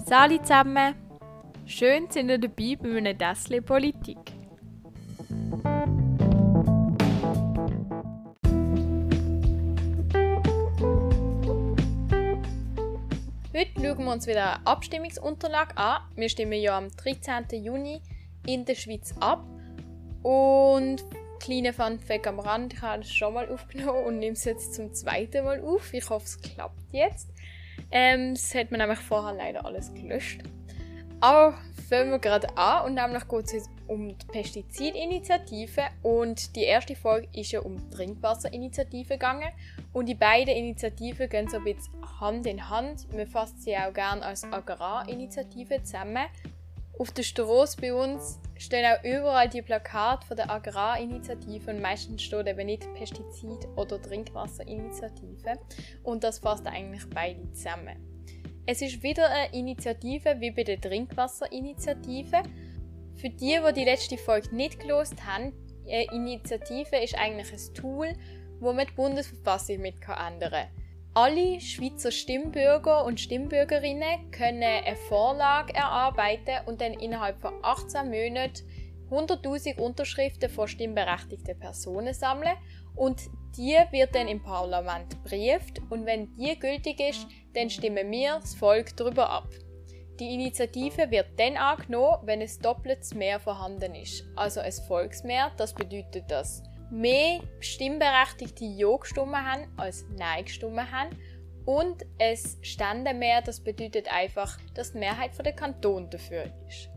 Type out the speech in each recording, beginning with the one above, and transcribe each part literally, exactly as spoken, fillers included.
Sali zusammen! Schön sind ihr dabei bei einem Tässchen Politik. Heute schauen wir uns wieder eine Abstimmungsunterlage an. Wir stimmen ja am dreizehnten Juni in der Schweiz ab. Und kleine Funfact am Rand, ich habe es schon mal aufgenommen und nehme es jetzt zum zweiten Mal auf. Ich hoffe, es klappt jetzt. Ähm, das hat man nämlich vorher leider alles gelöscht. Aber fangen wir gerade an und nämlich geht es um die Pestizidinitiative und die erste Folge ist ja um die Trinkwasserinitiative gegangen und die beiden Initiativen gehen so ein bisschen Hand in Hand. Man fasst sie auch gerne als Agrarinitiative zusammen. Auf der Strasse bei uns stehen auch überall die Plakate von der Agrarinitiative und meistens steht eben nicht Pestizid- oder Trinkwasserinitiative und das fasst eigentlich beide zusammen. Es ist wieder eine Initiative wie bei der Trinkwasserinitiative. Für die, die die letzte Folge nicht gehört haben, eine Initiative ist eigentlich ein Tool, wo man die Bundesverfassung mit ändern kann. Alle Schweizer Stimmbürger und Stimmbürgerinnen können eine Vorlage erarbeiten und dann innerhalb von achtzehn Monaten hunderttausend Unterschriften von stimmberechtigten Personen sammeln und die wird dann im Parlament gebrieft und wenn die gültig ist, dann stimmen wir, das Volk, darüber ab. Die Initiative wird dann angenommen, wenn ein doppeltes Mehr vorhanden ist, also ein Volksmehr. Das bedeutet, dass mehr Stimmberechtigte Ja gestimmt haben als Nein gestimmt haben und ein Ständemehr, das bedeutet einfach, dass die Mehrheit der Kantone dafür ist.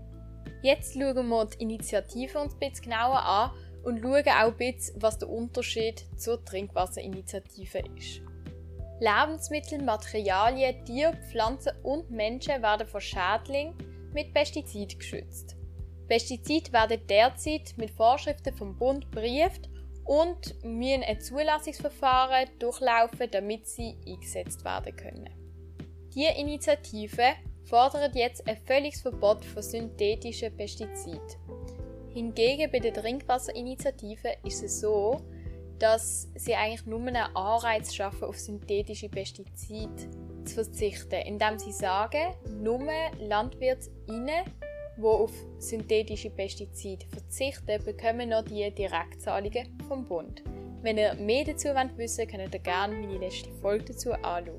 Jetzt schauen wir die Initiative uns ein bisschen genauer an und schauen auch ein bisschen, was der Unterschied zur Trinkwasserinitiative ist. Lebensmittel, Materialien, Tiere, Pflanzen und Menschen werden vor Schädlingen mit Pestiziden geschützt. Pestizide werden derzeit mit Vorschriften vom Bund gebrieft und müssen ein Zulassungsverfahren durchlaufen, damit sie eingesetzt werden können. Die Initiative fordert jetzt ein völliges Verbot von synthetischen Pestiziden. Hingegen bei der Trinkwasserinitiative ist es so, dass sie eigentlich nur einen Anreiz schaffen, auf synthetische Pestizide zu verzichten, indem sie sagen, nur LandwirtInnen, die auf synthetische Pestizide verzichten, bekommen noch die Direktzahlungen vom Bund. Wenn ihr mehr dazu wissen wollt, könnt ihr gerne meine letzte Folge dazu anschauen.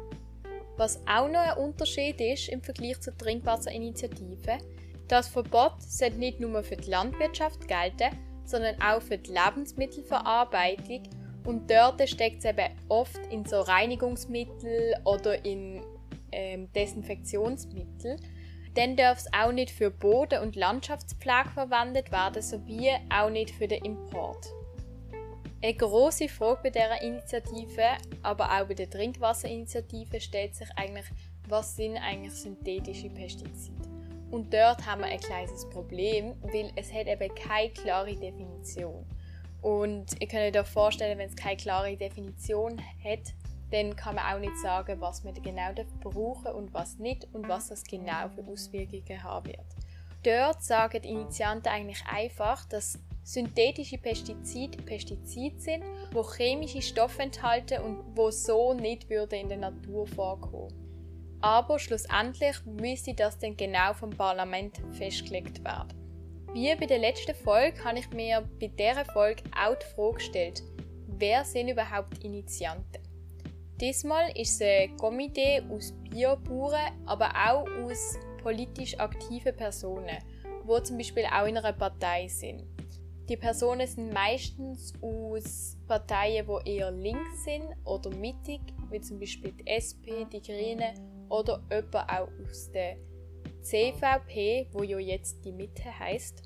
Was auch noch ein Unterschied ist im Vergleich zur Trinkwasserinitiative, das Verbot sollte nicht nur für die Landwirtschaft gelten, sondern auch für die Lebensmittelverarbeitung und dort steckt es eben oft in so Reinigungsmittel oder in ähm, Desinfektionsmittel. Dann darf es auch nicht für Boden- und Landschaftspflege verwendet werden, sowie auch nicht für den Import. Eine grosse Frage bei dieser Initiative, aber auch bei der Trinkwasserinitiative, stellt sich eigentlich, was sind eigentlich synthetische Pestizide? Und dort haben wir ein kleines Problem, weil es hat eben keine klare Definition. Und ihr könnt euch vorstellen, wenn es keine klare Definition hat, dann kann man auch nicht sagen, was man genau brauchen und was nicht und was das genau für Auswirkungen haben wird. Dort sagen die Initianten eigentlich einfach, dass synthetische Pestizide Pestizide sind, die chemische Stoffe enthalten und die so nicht in der Natur vorkommen. Aber schlussendlich müsste das dann genau vom Parlament festgelegt werden. Wie bei der letzten Folge habe ich mir bei dieser Folge auch die Frage gestellt, wer sind überhaupt Initianten? Diesmal ist es ein Komitee aus Biobauern, aber auch aus politisch aktiven Personen, die zum Beispiel auch in einer Partei sind. Die Personen sind meistens aus Parteien, die eher links sind oder mittig, wie zum Beispiel die S P, die Grünen oder jemand auch aus der C V P, wo ja jetzt die Mitte heisst.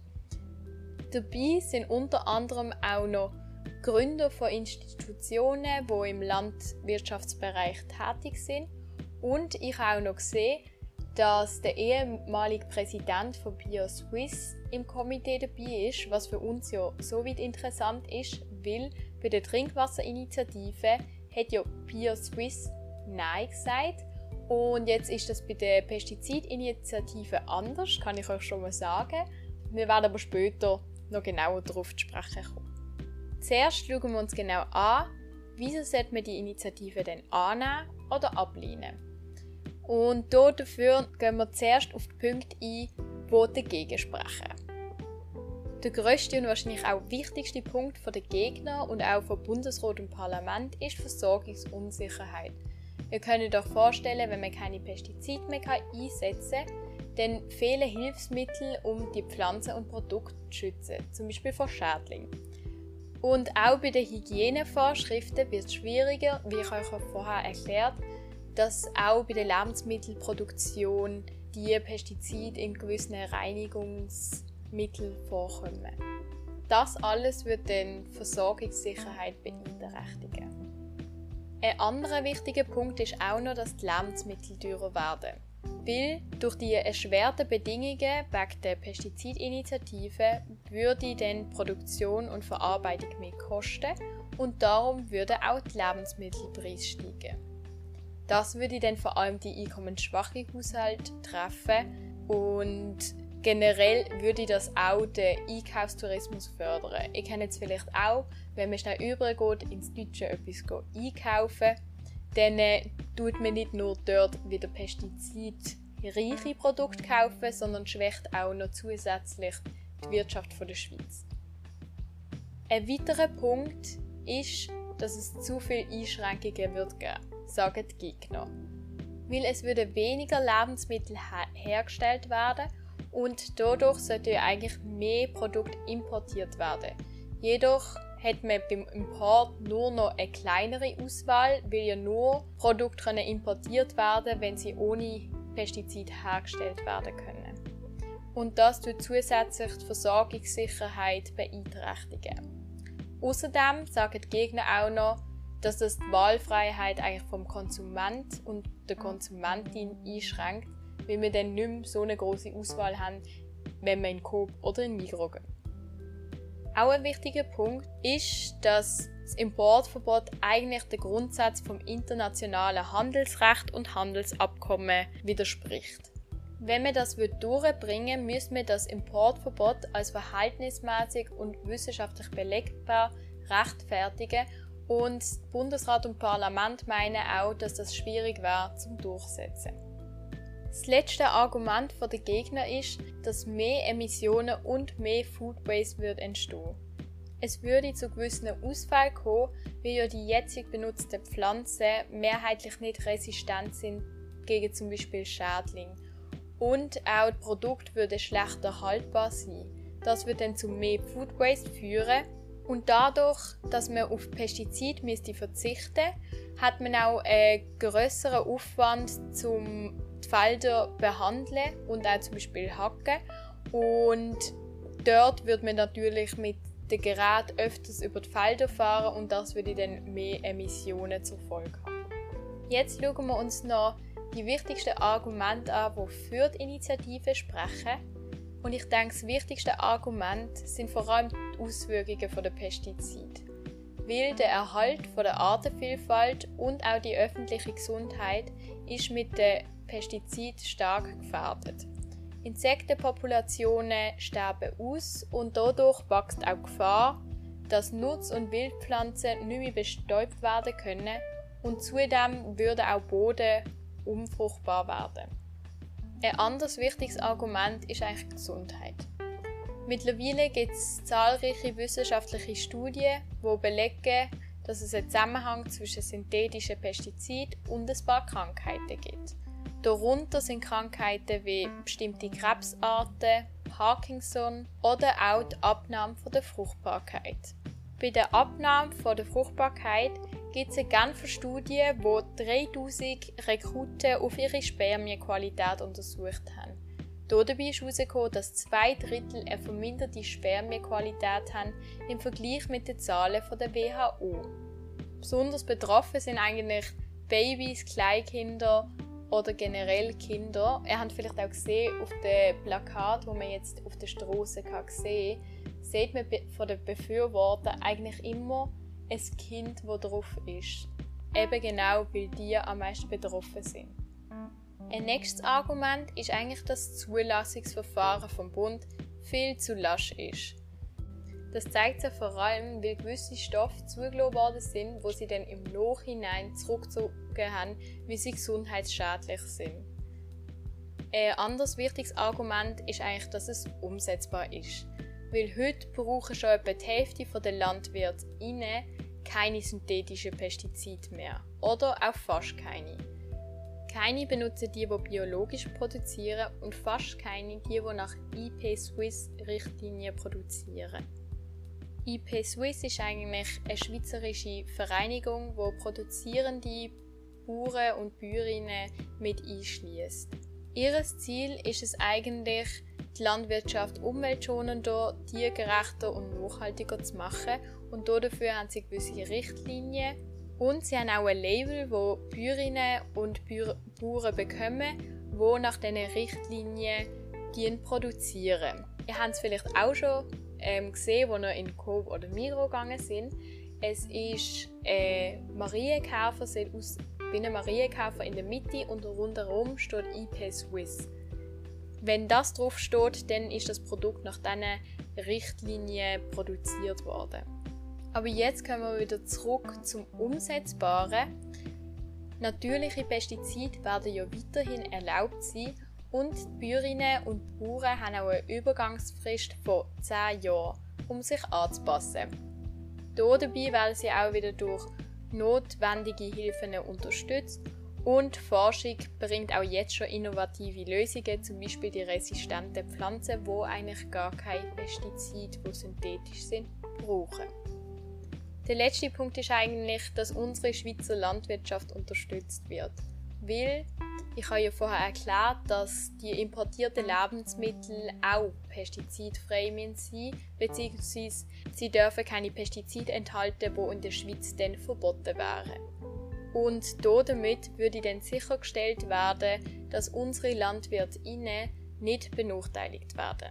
Dabei sind unter anderem auch noch Gründer von Institutionen, die im Landwirtschaftsbereich tätig sind. Und ich habe auch noch gesehen, dass der ehemalige Präsident von BioSwiss im Komitee dabei ist, was für uns ja so weit interessant ist, weil bei der Trinkwasserinitiative hat ja BioSwiss Nein gesagt. Und jetzt ist das bei der Pestizidinitiative anders, kann ich euch schon mal sagen. Wir werden aber später noch genauer darauf zu sprechen kommen. Zuerst schauen wir uns genau an, wieso sollte man die Initiative denn annehmen oder ablehnen. Und dafür gehen wir zuerst auf die Punkte ein, die dagegen sprechen. Der grösste und wahrscheinlich auch wichtigste Punkt der Gegner und auch von Bundesrat und Parlament ist die Versorgungsunsicherheit. Ihr könnt euch vorstellen, wenn man keine Pestizide mehr einsetzen kann, dann fehlen Hilfsmittel, um die Pflanzen und Produkte zu schützen, zum Beispiel vor Schädlingen. Und auch bei den Hygienevorschriften wird es schwieriger, wie ich euch vorher erklärt, dass auch bei der Lebensmittelproduktion die Pestizide in gewissen Reinigungsmitteln vorkommen. Das alles wird dann die Versorgungssicherheit beeinträchtigen. Ein anderer wichtiger Punkt ist auch noch, dass die Lebensmittel teurer werden. Weil durch die erschwerten Bedingungen wegen der Pestizidinitiative würde dann Produktion und Verarbeitung mehr kosten und darum würden auch die Lebensmittelpreise steigen. Das würde dann vor allem die einkommensschwachen Haushalte treffen und generell würde das auch den Einkaufstourismus fördern. Ihr kennt es vielleicht auch, wenn man schnell übergeht, ins Deutsche etwas einkaufen, dann äh, tut man nicht nur dort wieder pestizidreiche Produkte kaufen, sondern schwächt auch noch zusätzlich die Wirtschaft der Schweiz. Ein weiterer Punkt ist, dass es zu viele Einschränkungen wird geben, sagen die Gegner. Weil es würden weniger Lebensmittel her- hergestellt werden und dadurch sollte ja eigentlich mehr Produkte importiert werden. Jedoch hat man beim Import nur noch eine kleinere Auswahl, weil ja nur Produkte importiert werden können, wenn sie ohne Pestizid hergestellt werden können. Und das tut zusätzlich die Versorgungssicherheit beeinträchtigen. Außerdem sagen die Gegner auch noch, dass das die Wahlfreiheit eigentlich vom Konsument und der Konsumentin einschränkt, weil wir dann nicht mehr so eine grosse Auswahl haben, wenn wir in Coop oder in Migros gehen. Auch ein wichtiger Punkt ist, dass das Importverbot eigentlich den Grundsatz vom internationalen Handelsrecht und Handelsabkommen widerspricht. Wenn wir das durchbringen, müssen wir das Importverbot als verhältnismäßig und wissenschaftlich belegbar rechtfertigen und Bundesrat und Parlament meinen auch, dass das schwierig wäre zum Durchsetzen. Das letzte Argument der Gegner ist, dass mehr Emissionen und mehr Food Waste wird entstehen. Es würde zu gewissen Ausfällen kommen, weil ja die jetzig benutzten Pflanzen mehrheitlich nicht resistent sind gegen zum Beispiel Schädlinge. Und auch die Produkte würden schlechter haltbar sein. Das würde dann zu mehr Food Waste führen. Und dadurch, dass man auf Pestizide müsste verzichten, hat man auch einen grösseren Aufwand, um die Felder behandeln und auch zum Beispiel hacken. Und dort wird man natürlich mit dem Gerät öfters über die Felder fahren und das würde dann mehr Emissionen zur Folge haben. Jetzt schauen wir uns noch die wichtigsten Argumente an, die für die Initiative sprechen. Und ich denke, das wichtigste Argument sind vor allem die Auswirkungen der Pestizide. Weil der Erhalt der Artenvielfalt und auch die öffentliche Gesundheit ist mit den Pestiziden stark gefährdet. Insektenpopulationen sterben aus und dadurch wächst auch die Gefahr, dass Nutz- und Wildpflanzen nicht mehr bestäubt werden können und zudem würde auch Boden unfruchtbar werden. Ein anderes wichtiges Argument ist eigentlich die Gesundheit. Mittlerweile gibt es zahlreiche wissenschaftliche Studien, die belegen, dass es einen Zusammenhang zwischen synthetischen Pestiziden und ein paar Krankheiten gibt. Darunter sind Krankheiten wie bestimmte Krebsarten, Parkinson oder auch die Abnahme der Fruchtbarkeit. Bei der Abnahme der Fruchtbarkeit gibt es eine Genfer Studie, wo dreitausend Rekruten auf ihre Spermienqualität untersucht haben. Dabei ist herausgekommen, dass zwei Drittel eine verminderte Spermienqualität haben im Vergleich mit den Zahlen der W H O. Besonders betroffen sind eigentlich Babys, Kleinkinder oder generell Kinder. Ihr habt vielleicht auch gesehen, auf dem Plakat, das man jetzt auf der Straße sehen kann, sieht man von den Befürwortern eigentlich immer ein Kind, das drauf ist. Eben genau, weil die am meisten betroffen sind. Ein nächstes Argument ist eigentlich, dass das Zulassungsverfahren vom Bund viel zu lasch ist. Das zeigt sich vor allem, weil gewisse Stoffe zugelassen worden sind, wo sie dann im Nachhinein zurückgezogen haben, wie sie gesundheitsschädlich sind. Ein anderes wichtiges Argument ist eigentlich, dass es umsetzbar ist. Weil heute brauchen schon etwa die Hälfte der Landwirte keine synthetischen Pestizide mehr. Oder auch fast keine. Keine benutzen die, die biologisch produzieren und fast keine die, die nach I P Swiss Richtlinien produzieren. I P Swiss ist eigentlich eine schweizerische Vereinigung, die produzierende Bauern und Bäuerinnen mit einschließt. Ihr Ziel ist es eigentlich, die Landwirtschaft umweltschonender, tiergerechter und nachhaltiger zu machen, und dafür haben sie gewisse Richtlinien und sie haben auch ein Label, wo Bäuerinnen und Bauern bekommen, die nach diesen Richtlinien produzieren. Ihr habt es vielleicht auch schon ähm, gesehen, als ihr in Coop oder Migros gegangen sind. Es ist ein Marienkäfer, sieht aus wie ein Marienkäfer in der Mitte und rundherum steht I P Swiss. Wenn das drauf steht, dann ist das Produkt nach diesen Richtlinien produziert worden. Aber jetzt kommen wir wieder zurück zum Umsetzbaren. Natürliche Pestizide werden ja weiterhin erlaubt sein und die Bäuerinnen und Bauern haben auch eine Übergangsfrist von zehn Jahren, um sich anzupassen. Hier dabei werden sie auch wieder durch notwendige Hilfen unterstützt und die Forschung bringt auch jetzt schon innovative Lösungen, zum Beispiel die resistenten Pflanzen, die eigentlich gar keine Pestizide, die synthetisch sind, brauchen. Der letzte Punkt ist eigentlich, dass unsere Schweizer Landwirtschaft unterstützt wird. Weil, ich habe ja vorher erklärt, dass die importierten Lebensmittel auch pestizidfrei sein müssen, beziehungsweise sie dürfen keine Pestizide enthalten, die in der Schweiz dann verboten wären. Und damit würde dann sichergestellt werden, dass unsere LandwirtInnen nicht benachteiligt werden.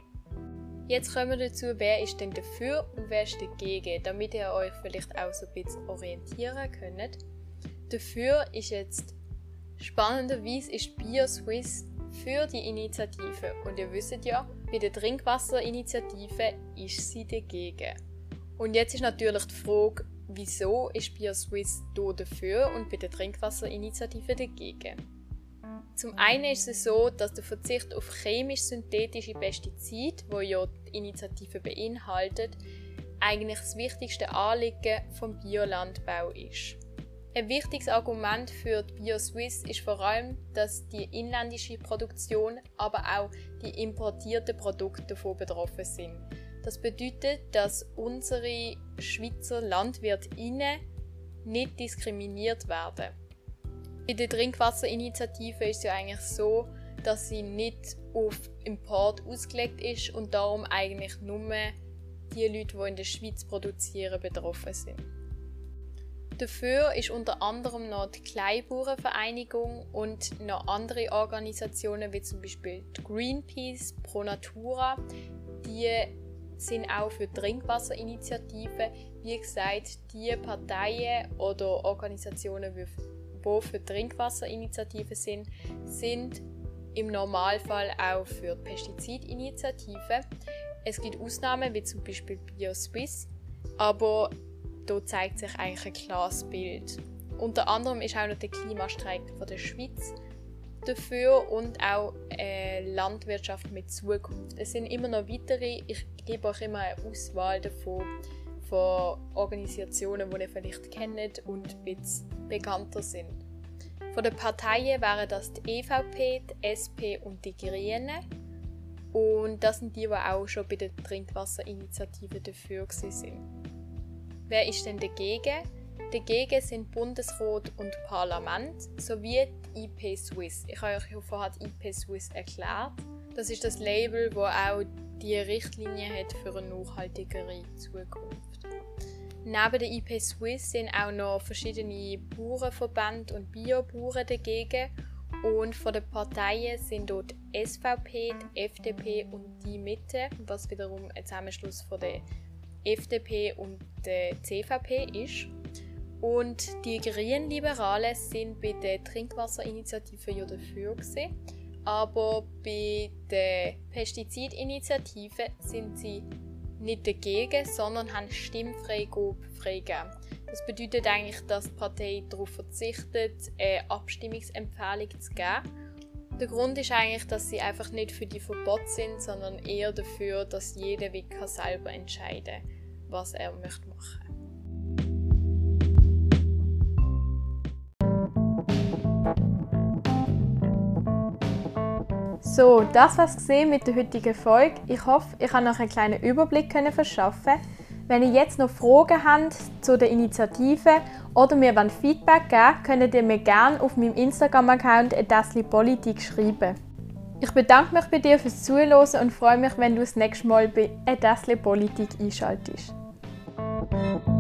Jetzt kommen wir dazu, wer ist denn dafür und wer ist dagegen, damit ihr euch vielleicht auch so ein bisschen orientieren könnt. Dafür ist jetzt spannenderweise ist BioSwiss für die Initiative und ihr wisst ja, bei der Trinkwasserinitiative ist sie dagegen. Und jetzt ist natürlich die Frage, wieso ist BioSwiss hier dafür und bei der Trinkwasserinitiative dagegen? Zum einen ist es so, dass der Verzicht auf chemisch-synthetische Pestizide, wo ja die Initiative beinhaltet, eigentlich das wichtigste Anliegen vom Biolandbau ist. Ein wichtiges Argument für die BioSwiss ist vor allem, dass die inländische Produktion, aber auch die importierten Produkte davon betroffen sind. Das bedeutet, dass unsere Schweizer LandwirtInnen nicht diskriminiert werden. Bei der Trinkwasserinitiative ist es ja eigentlich so, dass sie nicht auf Import ausgelegt ist und darum eigentlich nur die Leute, die in der Schweiz produzieren, betroffen sind. Dafür ist unter anderem noch die Kleinbauernvereinigung und noch andere Organisationen wie zum Beispiel die Greenpeace, Pro Natura, die sind auch für Trinkwasserinitiativen. Wie gesagt, die Parteien oder Organisationen, die für Trinkwasserinitiativen sind, sind im Normalfall auch für die Pestizidinitiative. Es gibt Ausnahmen, wie zum Beispiel BioSwiss, aber hier zeigt sich eigentlich ein klares Bild. Unter anderem ist auch noch der Klimastreik von der Schweiz dafür und auch äh, Landwirtschaft mit Zukunft. Es sind immer noch weitere, ich gebe euch immer eine Auswahl davon, von Organisationen, die ihr vielleicht kennt und ein bisschen bekannter sind. Von den Parteien wären das die E V P, die S P und die Grünen. Und das sind die, die auch schon bei der Trinkwasserinitiative dafür waren. Wer ist denn dagegen? Dagegen sind Bundesrat und Parlament sowie die I P Swiss. Ich habe euch ja vorher die I P Swiss erklärt. Das ist das Label, das auch die Richtlinie hat für eine nachhaltigere Zukunft. Neben der I P Swiss sind auch noch verschiedene Bauernverbände und Biobauern dagegen. Und von den Parteien sind dort die S V P, die F D P und die Mitte, was wiederum ein Zusammenschluss von der F D P und der C V P ist. Und die Grünliberalen sind bei der Trinkwasserinitiative ja dafür gewesen, aber bei der Pestizidinitiative sind sie nicht dagegen, sondern haben Stimmfreigabe freigegeben. Das bedeutet eigentlich, dass die Partei darauf verzichtet, eine Abstimmungsempfehlung zu geben. Der Grund ist eigentlich, dass sie einfach nicht für die Verbote sind, sondern eher dafür, dass jeder wie kann selber entscheiden kann, was er möchte machen. So, das war's gesehen mit der heutigen Folge. Ich hoffe, ich kann euch einen kleinen Überblick verschaffen. Wenn ihr jetzt noch Fragen habt zu der Initiative oder mir Feedback geben wollt, könnt ihr mir gerne auf meinem Instagram-Account @daslipolitik schreiben. Ich bedanke mich bei dir fürs Zuhören und freue mich, wenn du das nächste Mal bei @daslipolitik einschaltest.